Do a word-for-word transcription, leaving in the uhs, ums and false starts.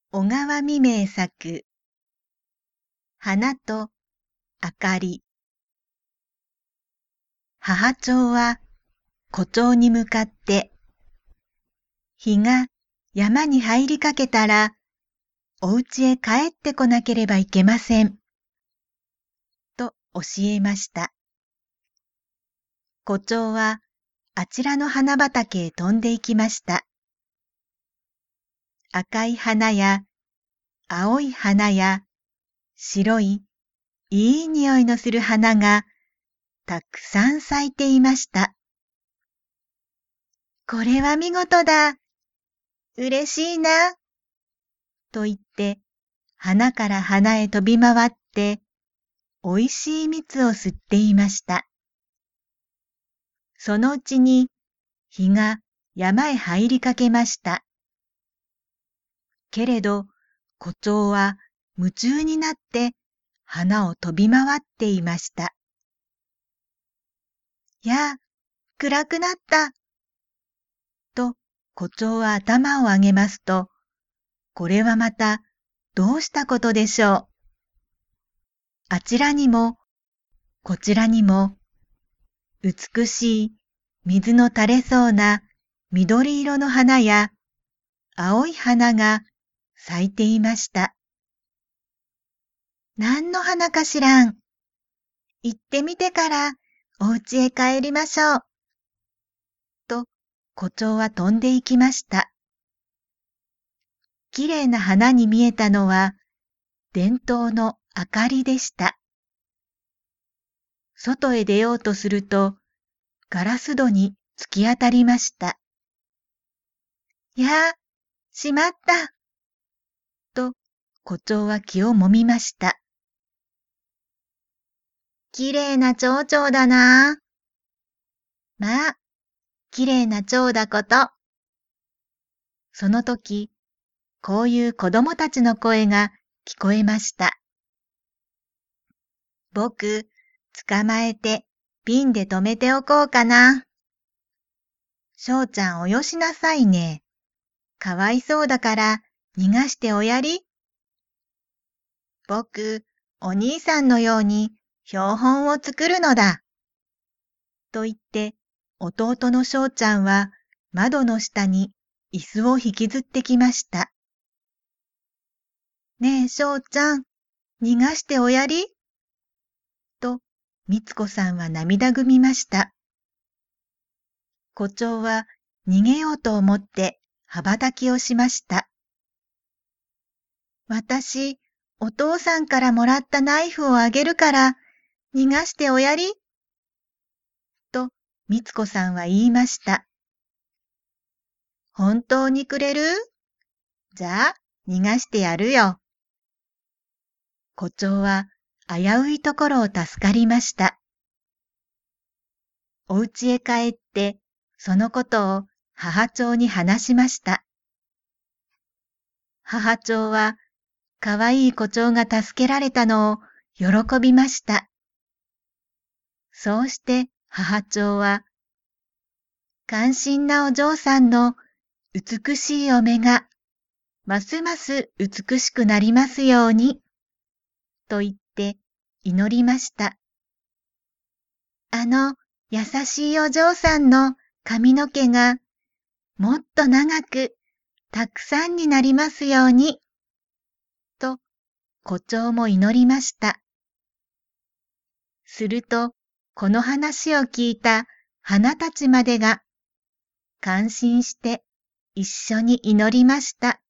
小川未明作花と明かり。母鳥は湖鳥に向かって、日が山に入りかけたら、お家へ帰ってこなければいけません。と教えました。湖鳥はあちらの花畑へ飛んで行きました。赤い花や青い花や白いいい匂いのする花がたくさん咲いていました。これは見事だ。嬉しいな。と言って花から花へ飛び回っておいしい蜜を吸っていました。そのうちに日が山へ入りかけました。けれど湖鳥は夢中になって花を飛び回っていました。やあ、暗くなった。と湖鳥は頭を上げますと、これはまたどうしたことでしょう。あちらにもこちらにも美しい水の垂れそうな緑色の花や青い花が咲いていました。何の花かしらん。行ってみてからお家へ帰りましょう。と湖鳥は飛んで行きました。きれいな花に見えたのは電灯の明かりでした。外へ出ようとするとガラス戸に突き当たりました。やあ、しまった。と湖鳥は気をもみました。きれいな蝶々だな。まあ、きれいな蝶だこと。その時、こういう子供たちの声が聞こえました。僕、捕まえて瓶で留めておこうかな。しょうちゃんおよしなさいね。かわいそうだから逃がしておやり。僕、お兄さんのように標本を作るのだ。と言って、弟のしょうちゃんは窓の下に椅子を引きずってきました。ねえ、しょうちゃん、逃がしておやり。と、みつこさんは涙ぐみました。湖鳥は逃げようと思って羽ばたきをしました。私、お父さんからもらったナイフをあげるから逃がしておやり。と、みつこさんは言いました。本当にくれる？じゃあ、逃がしてやるよ。湖鳥は危ういところを助かりました。お家へ帰って、そのことを母鳥に話しました。母鳥は、かわいい湖鳥が助けられたのを喜びました。そうして母鳥は、感心なお嬢さんの美しいお目が、ますます美しくなりますように、と言って祈りました。あの優しいお嬢さんの髪の毛が、もっと長く、たくさんになりますように、と湖鳥も祈りました。すると、この話を聞いた花たちまでが感心して一緒に祈りました。